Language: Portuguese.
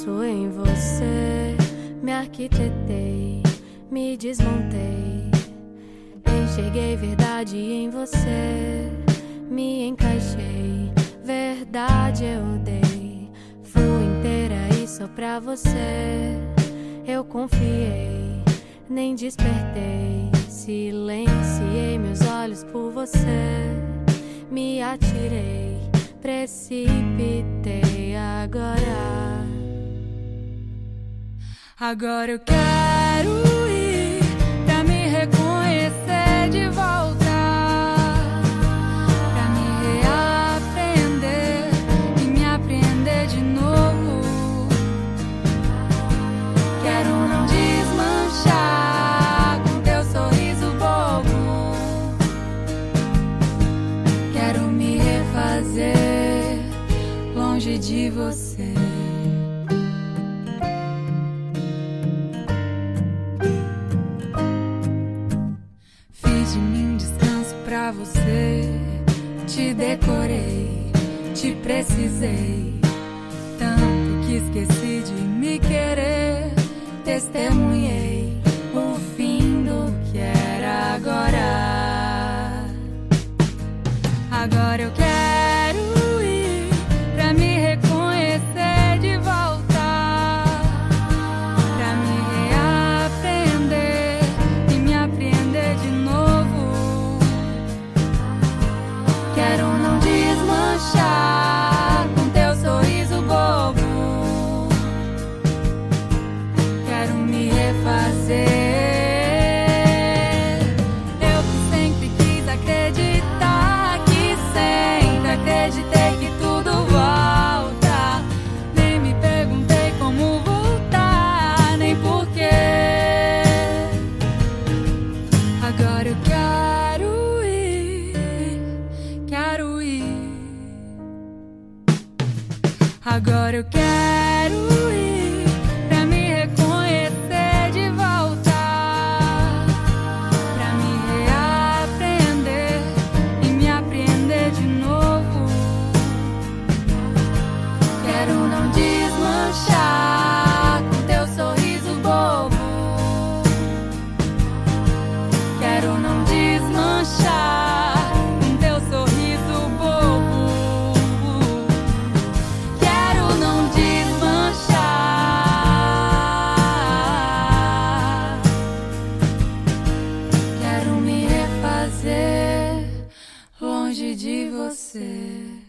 Penso em você, me arquitetei, me desmontei. Enxerguei verdade em você, me encaixei. Verdade eu dei, fui inteira e só pra você. Eu confiei, nem despertei. Silenciei meus olhos por você. Me atirei, precipitei agora eu quero ir pra me reconhecer de volta, pra me reaprender e me apreender de novo. Quero não desmanchar com teu sorriso bobo. Quero me refazer longe de você. Fiz de mim descanso pra você. Te decorei, te precisei tanto que esqueci de me querer. Testemunhei o fim do que era agora. Agora eu quero ir pra me reconhecer de volta, pra me reaprender e me apreender de novo. Quero não desmanchar com teu sorriso bobo. Quero me refazer. Eu que sempre quis acreditar, que sempre acreditei que tudo volta. Nem me perguntei como voltar, nem porquê. Agora eu quero ir, quero ir. Agora eu quero ir pra me reconhecer de volta, pra me reaprender e me apreender de novo. Quero não desmanchar com teu sorriso bobo. Quero não desmanchar com teu sorriso bobo. Quero não desmanchar. Quero me refazer longe de você.